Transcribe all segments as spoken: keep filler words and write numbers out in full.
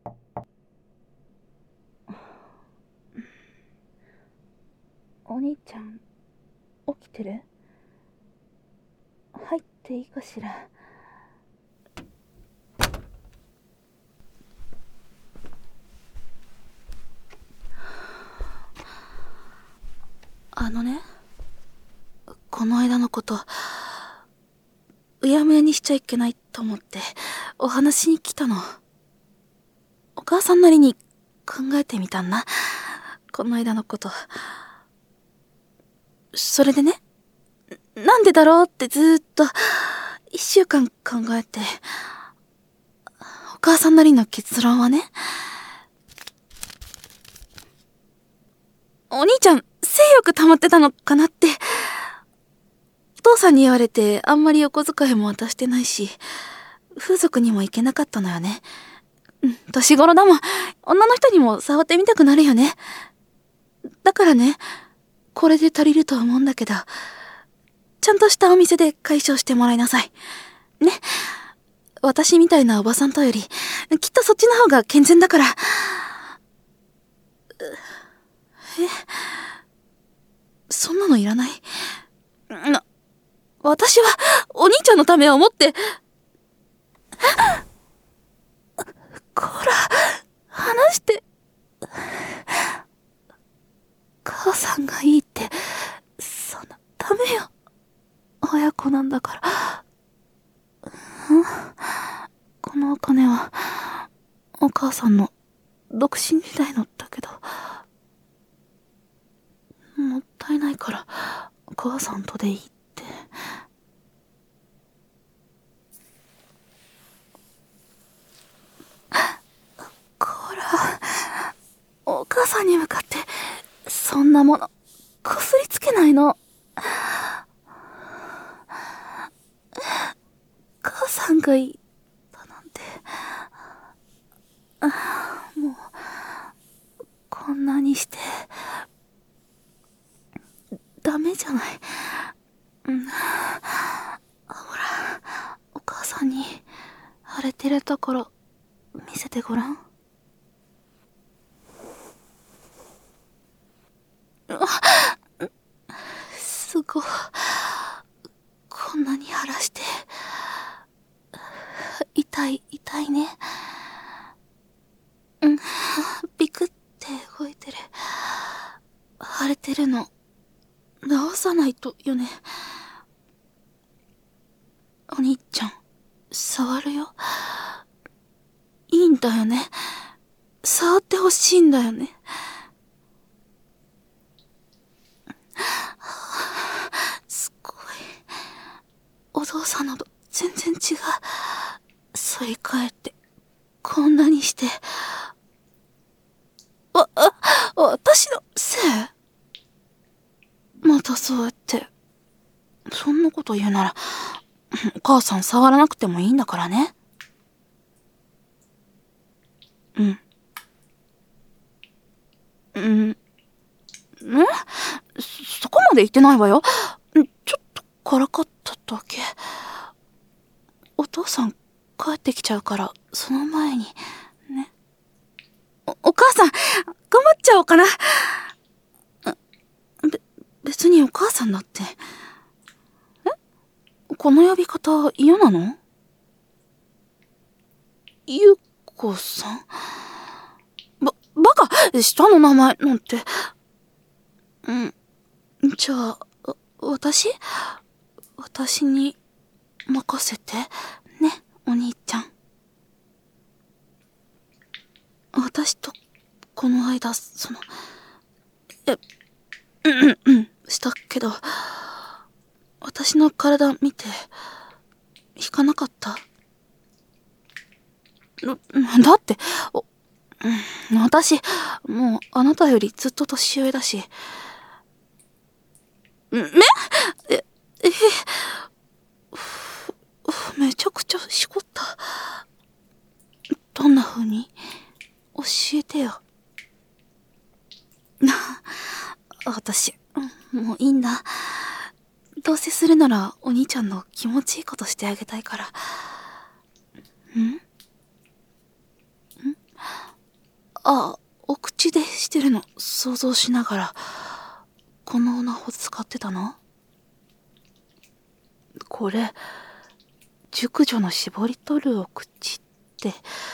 お兄ちゃん、起きてる？入っていいかしら？あのね、この間のこと、うやむやにしちゃいけないと思ってお話に来たの。お母さんなりに考えてみたんだ、この間のこと。それでね、なんでだろうってずーっと一週間考えて、お母さんなりの結論はね、お兄ちゃん性欲溜まってたのかなって。お父さんに言われてあんまりお小遣いも渡してないし、風俗にも行けなかったのよね。うん、年頃だもん。女の人にも触ってみたくなるよね。だからね、これで足りると思うんだけど、ちゃんとしたお店で解消してもらいなさい。ね。私みたいなおばさんとより、きっとそっちの方が健全だから。え、そんなのいらない。な、私はお兄ちゃんのためを思って。こら、話して。母さんがいいって、そんな、ダメよ。親子なんだから。ん？このお金は、お母さんの独身時代のだけど、もったいないから、お母さんとでいいって。こら、お母さんに向かって、そんなもの、こすりつけないの。母さんがいいだなんて。あ、もう、こんなにして、ダメじゃない。うん。ほら、お母さんに、腫れてるところ、見せてごらん。すごい。こんなに腫らして。痛い、痛いね。うん。ビクって動いてる。腫れてるの、治さないとよね。お兄ちゃん、触るよ。いいんだよね。触ってほしいんだよね。すっごい。お父さんのと全然違う。そり替えて、こんなにして。わ、あ、私のせい？またそうやって。そんなこと言うなら、お母さん触らなくてもいいんだからね。うん。うん。え？そこまで言ってないわよ。ちょっとからかっただけ。お父さん帰ってきちゃうから、その前に、ね。お、お母さん、頑張っちゃおうかな。べ、別にお母さんだって。え？この呼び方嫌なの？ゆうこさん？ば、バカ！下の名前なんて。うん。じゃあ、私？私に任せて。ね、お兄ちゃん。私と、この間、その、え、うんうんうん、したけど、私の体見て、引かなかった？だって、お、うん、私、もうあなたよりずっと年上だし。め？え、え、めちゃくちゃしこった。どんな風に？教えてよ。私、もういいんだ。どうせするならお兄ちゃんの気持ちいいことしてあげたいから。ん？ん？ あ、お口でしてるの想像しながら、このオナホ使ってたの？これ、熟女の絞り取るお口って、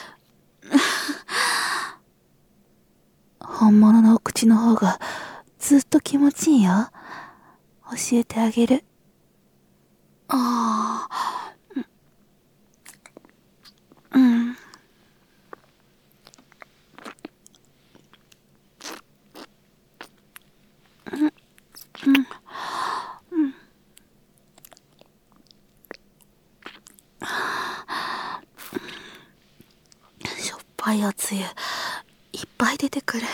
本物のお口の方がずっと気持ちいいよ。教えてあげる。ああ、うん。しょっぱいおつゆ、いっぱい出てくる。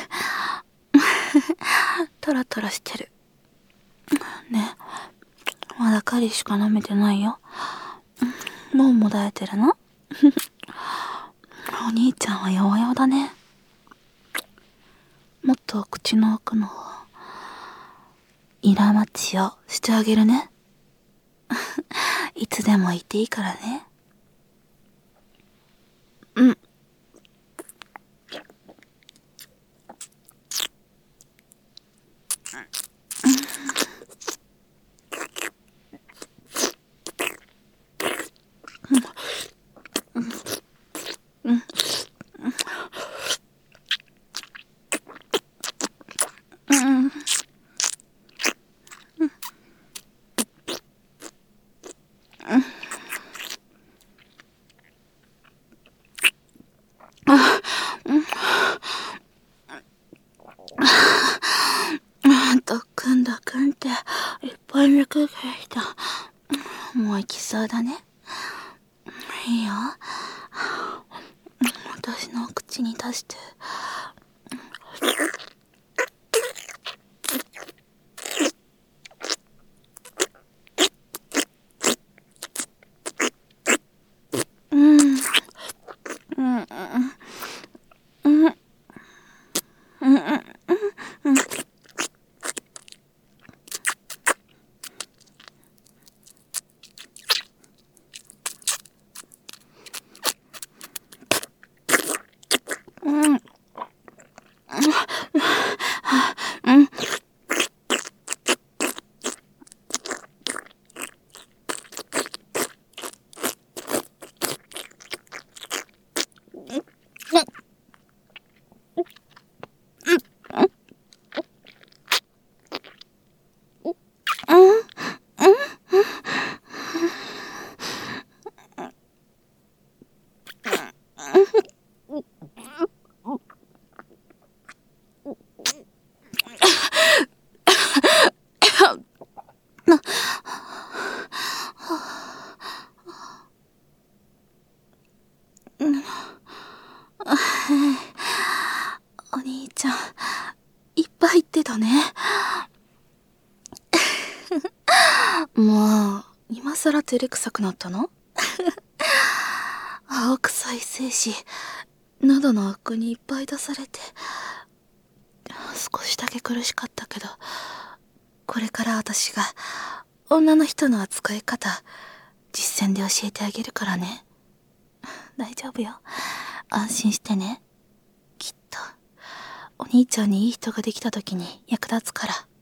トロトロしてる。ねえ、まだカリしか舐めてないよ。もうもだえてるの？お兄ちゃんは弱々だね。もっと口の奥の方、イラマチをしてあげるね。いつでも言っていいからね。うん。ドクンドクンっていっぱい肉が来た。もう行きそうだね。いいよ。私の口に出して。うん。うん。うん。うん。うん。うん。うん。お兄ちゃん、いっぱい言ってたね。もう、今さら照れくさくなったの？青臭い精子、喉の奥にいっぱい出されて、少しだけ苦しかったけど、これから私が女の人の扱い方、実践で教えてあげるからね。大丈夫よ。安心してね。きっと、お兄ちゃんにいい人ができた時に役立つから。